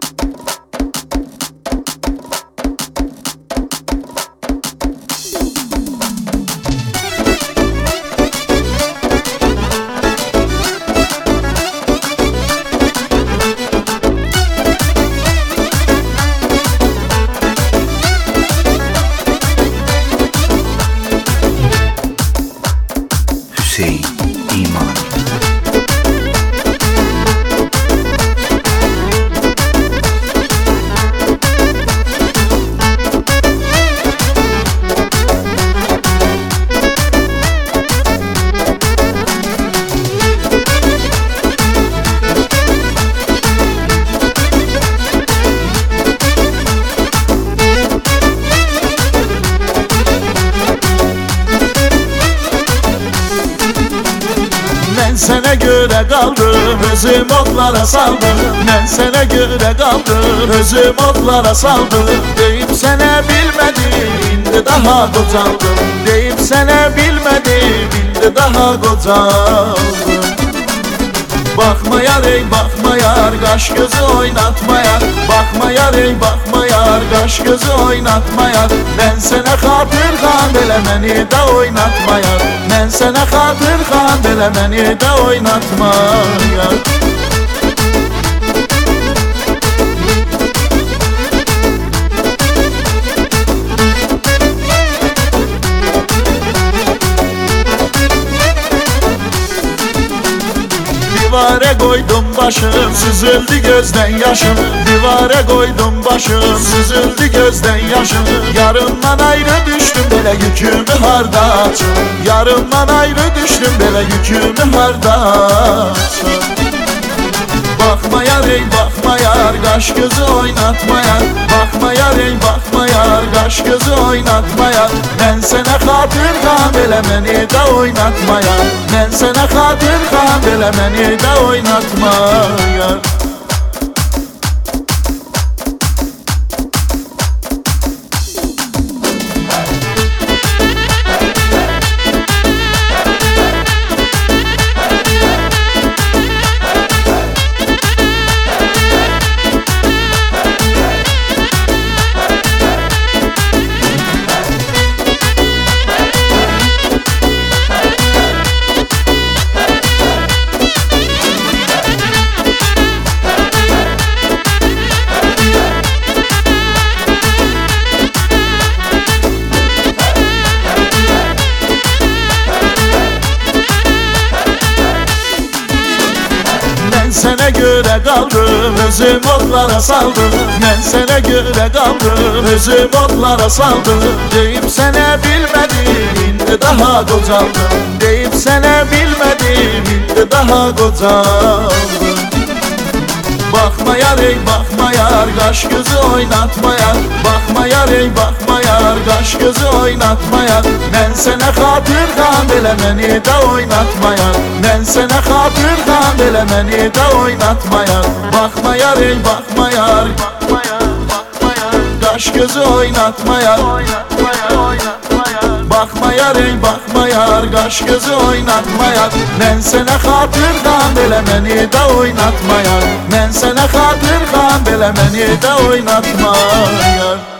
Hüseyin İman. Ben sana göre kaldım, özüm otlara saldım. Ben sana göre kaldım, özüm otlara saldım. Deyip sana bilmedim, indi daha kocaldım. Deyip sana bilmedim, indi daha kocaldım. Bakma yar ey bakma yar, kaş gözü oynatma yar. Bakma yar ey bakma yar, kaş gözü oynatma yar. Ben sana hatırdan belə məni də oynatma yar. Ben sana hatırdan belə məni də oynatma yar. Divara koydum başım, süzüldü gözden yaşım. Divara koydum başım, süzüldü gözden yaşım. Yarımdan ayrı düştüm, belə yükümü harda açım. Yarımdan ayrı düştüm, belə yükümü harda açım. Bakma yar ey bakma yar, kaş gözü oynatma yar. Bakma yar ey bakma yar, kaş gözü oynatma yar. Ben sana hatırdan belə məni də oynatma yar. Ben sana hatırdan belə məni də oynatma yar. Ben sana göre kaldım, özüm otlara saldım. Ben sana göre kaldım, özüm otlara saldım. Deyip sana bilmedim, indi daha kocaldım. Deyip sana bilmedim, indi daha kocaldım. Bakma yar ey bakma yar, kaş gözü oynatma yar. Bakma yar ey bakma yar, kaş gözü oynatma yar. Ben sana hatırdan belə məni də oynatma yar. Ben sana hatırdan belə məni də oynatma yar. Bakma yar ey bakma yar, bakma yar, bakma yar, kaş gözü oynatma yar. Bakma yar ey bakma yar, kaş gözü oynatma yar. Ben sana hatırdan belə məni də oynatma yar. Ben sana hatırdan belə məni də oynatma yar.